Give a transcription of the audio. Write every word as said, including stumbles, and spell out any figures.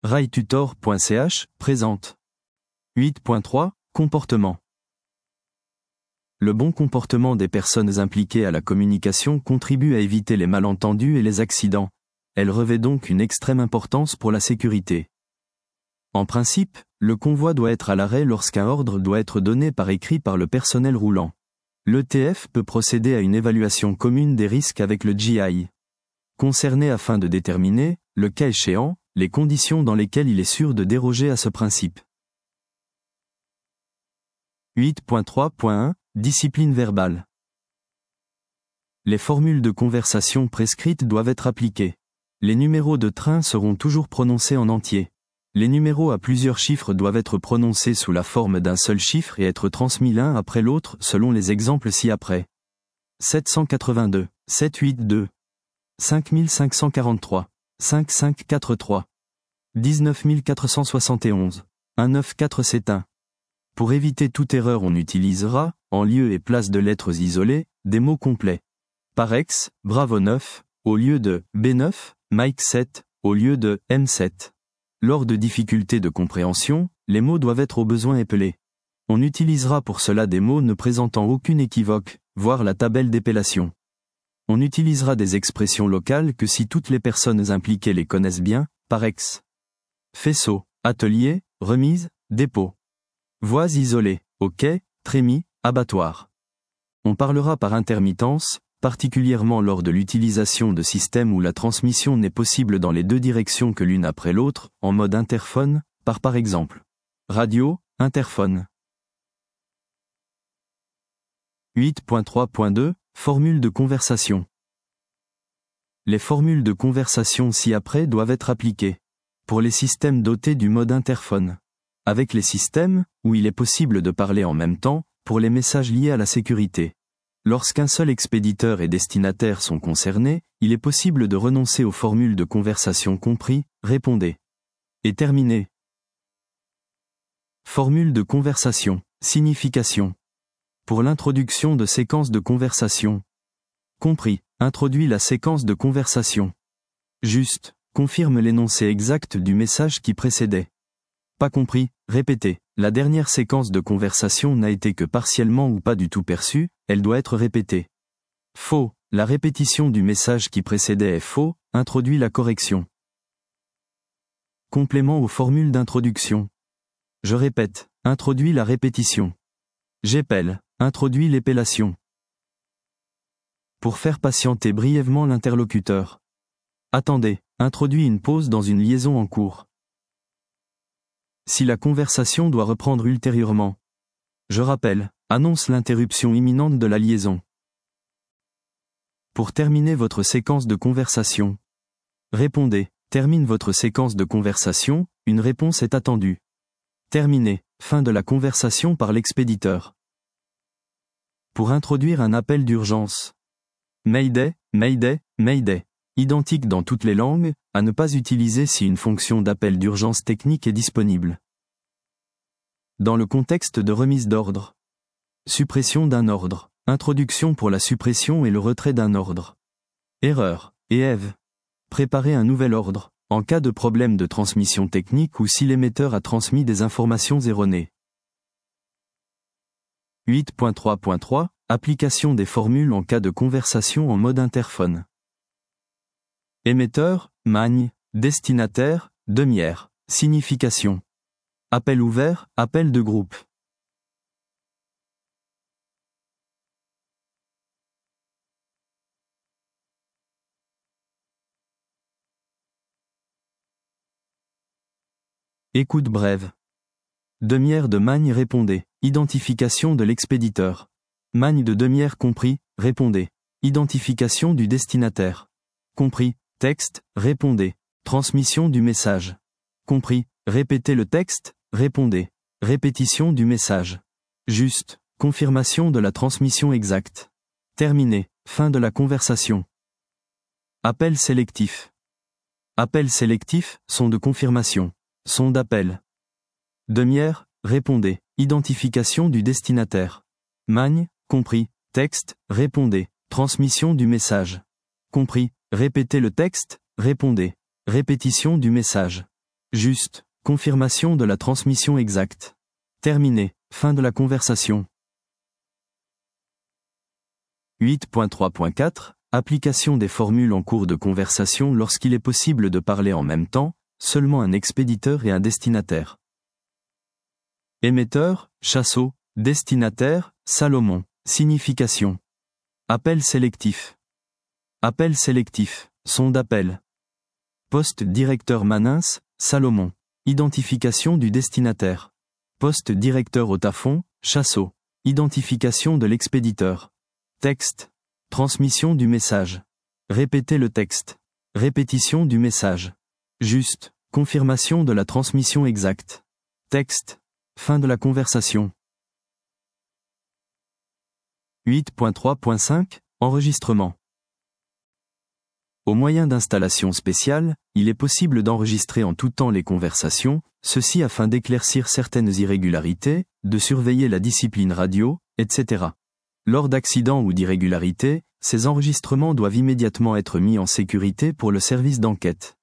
railtutor point c h présente. huit point trois Comportement. Le bon comportement des personnes impliquées à la communication contribue à éviter les malentendus et les accidents. Elle revêt donc une extrême importance pour la sécurité. En principe, le convoi doit être à l'arrêt lorsqu'un ordre doit être donné par écrit par le personnel roulant. L'E T F peut procéder à une évaluation commune des risques avec le G I. Concerné afin de déterminer, le cas échéant, les conditions dans lesquelles il est sûr de déroger à ce principe. huit point trois point un Discipline verbale. Les formules de conversation prescrites doivent être appliquées. Les numéros de train seront toujours prononcés en entier. Les numéros à plusieurs chiffres doivent être prononcés sous la forme d'un seul chiffre et être transmis l'un après l'autre selon les exemples ci-après. sept cent quatre-vingt-deux, sept cent quatre-vingt-deux, cinq mille cinq cent quarante-trois, cinq mille cinq cent quarante-trois, dix-neuf mille quatre cent soixante et onze, un neuf quatre sept un. Pour éviter toute erreur, on utilisera, en lieu et place de lettres isolées, des mots complets. Par ex, Bravo neuf, au lieu de B neuf, Mike sept, au lieu de M sept. Lors de difficultés de compréhension, les mots doivent être au besoin épelés. On utilisera pour cela des mots ne présentant aucune équivoque, voire la tabelle d'épellation. On utilisera des expressions locales que si toutes les personnes impliquées les connaissent bien, par ex. Faisceau, atelier, remise, dépôt. Voies isolées, au quai, trémies, abattoir. On parlera par intermittence, particulièrement lors de l'utilisation de systèmes où la transmission n'est possible dans les deux directions que l'une après l'autre, en mode interphone, par par exemple. Radio, interphone. huit point trois point deux Formule de conversation. Les formules de conversation ci-après doivent être appliquées. Pour les systèmes dotés du mode interphone. Avec les systèmes, où il est possible de parler en même temps, pour les messages liés à la sécurité. Lorsqu'un seul expéditeur et destinataire sont concernés, il est possible de renoncer aux formules de conversation compris, répondez. Et terminé. Formule de conversation, signification. Pour l'introduction de séquences de conversation. Compris, introduit la séquence de conversation. Juste, confirme l'énoncé exact du message qui précédait. Pas compris, répétez. La dernière séquence de conversation n'a été que partiellement ou pas du tout perçue, elle doit être répétée. Faux, la répétition du message qui précédait est faux, introduit la correction. Complément aux formules d'introduction. Je répète, introduit la répétition. J'épelle, introduit l'épellation. Pour faire patienter brièvement l'interlocuteur. Attendez, introduit une pause dans une liaison en cours. Si la conversation doit reprendre ultérieurement. Je rappelle, annonce l'interruption imminente de la liaison. Pour terminer votre séquence de conversation. Répondez, termine votre séquence de conversation, une réponse est attendue. Terminé, fin de la conversation par l'expéditeur. Pour introduire un appel d'urgence. Mayday, Mayday, Mayday. Identique dans toutes les langues, à ne pas utiliser si une fonction d'appel d'urgence technique est disponible. Dans le contexte de remise d'ordre. Suppression d'un ordre. Introduction pour la suppression et le retrait d'un ordre. Erreur. E F. Préparer un nouvel ordre, en cas de problème de transmission technique ou si l'émetteur a transmis des informations erronées. huit point trois point trois Application des formules en cas de conversation en mode interphone. Émetteur, magne, destinataire, demière, signification. Appel ouvert, appel de groupe. Écoute brève. Demière de magne répondez, identification de l'expéditeur. Magne de demière compris, répondez. Identification du destinataire. Compris. Texte, répondez. Transmission du message. Compris. Répétez le texte, répondez. Répétition du message. Juste. Confirmation de la transmission exacte. Terminé. Fin de la conversation. Appel sélectif. Appels sélectifs, sont de confirmation. Sont d'appel. Demière, répondez. Identification du destinataire. Magne, compris. Texte, répondez. Transmission du message. Compris. Répétez le texte, répondez. Répétition du message. Juste. Confirmation de la transmission exacte. Terminé. Fin de la conversation. huit point trois point quatre. Application des formules en cours de conversation lorsqu'il est possible de parler en même temps, seulement un expéditeur et un destinataire. Émetteur, Chassot. Destinataire, Salomon. Signification. Appel sélectif. Appel sélectif. Son d'appel. Poste directeur Manins, Salomon. Identification du destinataire. Poste directeur Otafon, Chassot. Identification de l'expéditeur. Texte. Transmission du message. Répéter le texte. Répétition du message. Juste. Confirmation de la transmission exacte. Texte. Fin de la conversation. huit point trois point cinq. Enregistrement. Au moyen d'installations spéciales, il est possible d'enregistrer en tout temps les conversations, ceci afin d'éclaircir certaines irrégularités, de surveiller la discipline radio, et cetera. Lors d'accidents ou d'irrégularités, ces enregistrements doivent immédiatement être mis en sécurité pour le service d'enquête.